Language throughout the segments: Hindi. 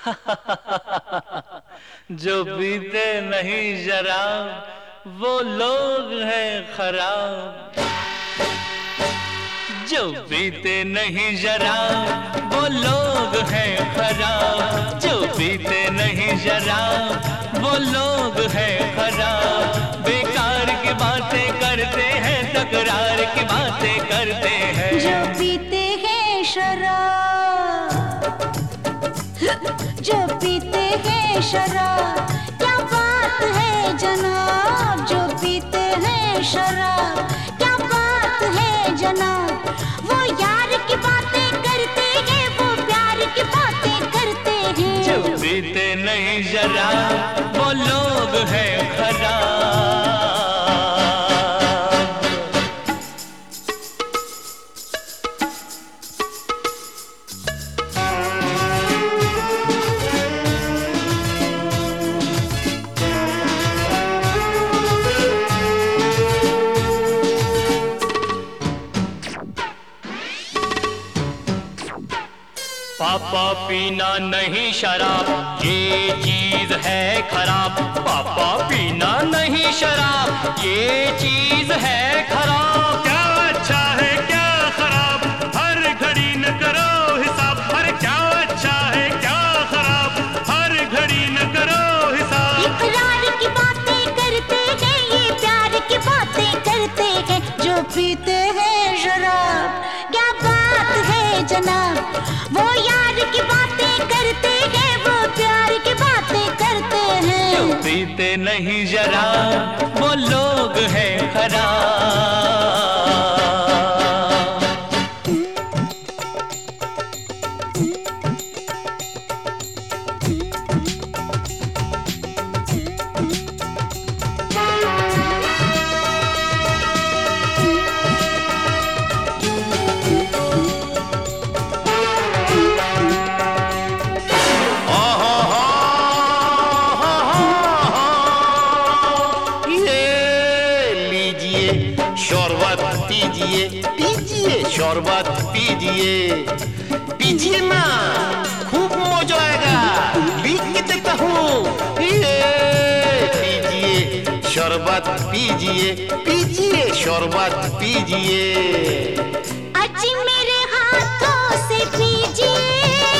जो पीते नहीं शराब वो लोग हैं खराब। जो पीते नहीं शराब वो लोग हैं खराब। जो पीते नहीं शराब वो लोग हैं खराब। बेकार की बातें करते हैं, तकरार की बातें करते हैं। जो पीते हैं शराब, जो पीते हैं शराब, क्या बात है जनाब। जो पीते हैं शराब, क्या बात है जनाब। वो यार की बातें करते हैं, वो प्यार की बातें करते हैं। जो पीते नहीं शराब वो लोग हैं खराब। पापा पीना नहीं शराब, ये चीज है खराब। पापा पीना नहीं शराब, ये चीज है खराब। क्या अच्छा है क्या खराब, हर घड़ी न करो हिसाब। अरे क्या अच्छा है क्या खराब, हर घड़ी न करो हिसाब। इकरार की बातें करते हैं, ये प्यार की बातें करते हैं। जो पीते हैं शराब, क्या बात है जनाब। वो यार की बातें करते हैं, वो प्यार की बातें करते हैं। जो पीते नहीं शराब वो लोग हैं खराब। शरबत पीजिए, पीजिए शरबत पीजिए। पीजिए ना, खूब मजा आएगा, लिख के देता हूँ। ये पीजिए शरबत पीजिए, पीजिए शरबत पीजिए। अजी मेरे हाथों से पीजिए,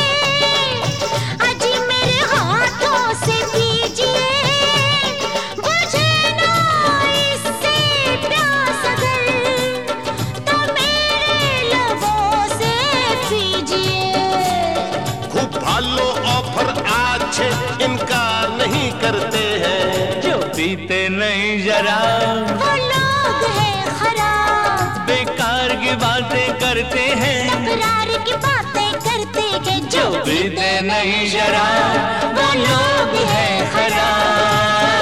अजी मेरे हाथों से पीजिए। बुझे ना इससे प्यास अगर, तो मेरे लबों से पीजिए। खूब भालो ऑफर आज इनकार नहीं करते हैं। जो पीते नहीं शराब वो लोग हैं खराब। बेकार की बातें करते हैं, तकरार की बातें करते हैं। जो पीते नहीं शराब वो लोग हैं खराब।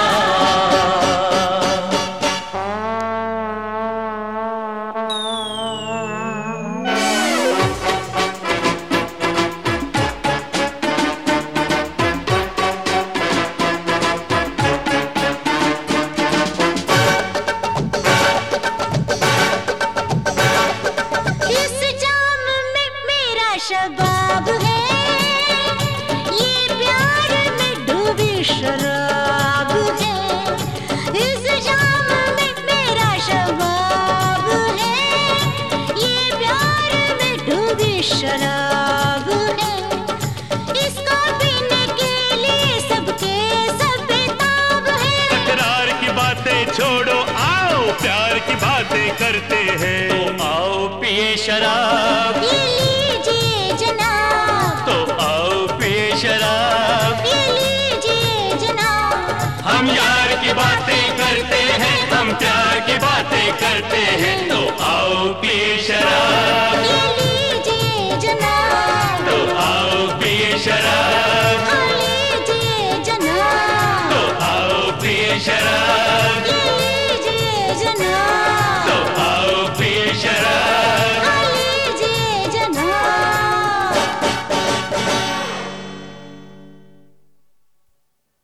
शबाब है, ये प्यार में डूबी शराब है। इस जाम में मेरा शबाब है, ये प्यार में डूबी शराब है। इसको पीने के लिए सबके सब बेताब है। तकरार की बातें छोड़ो, आओ प्यार की बातें करते हैं। तो आओ पिए शराब, ये लीजिए जनाब। तो आओ पिए शराब। ये लीजिए जनाब। हम यार की बातें करते हैं, हम प्यार की बातें करते हैं।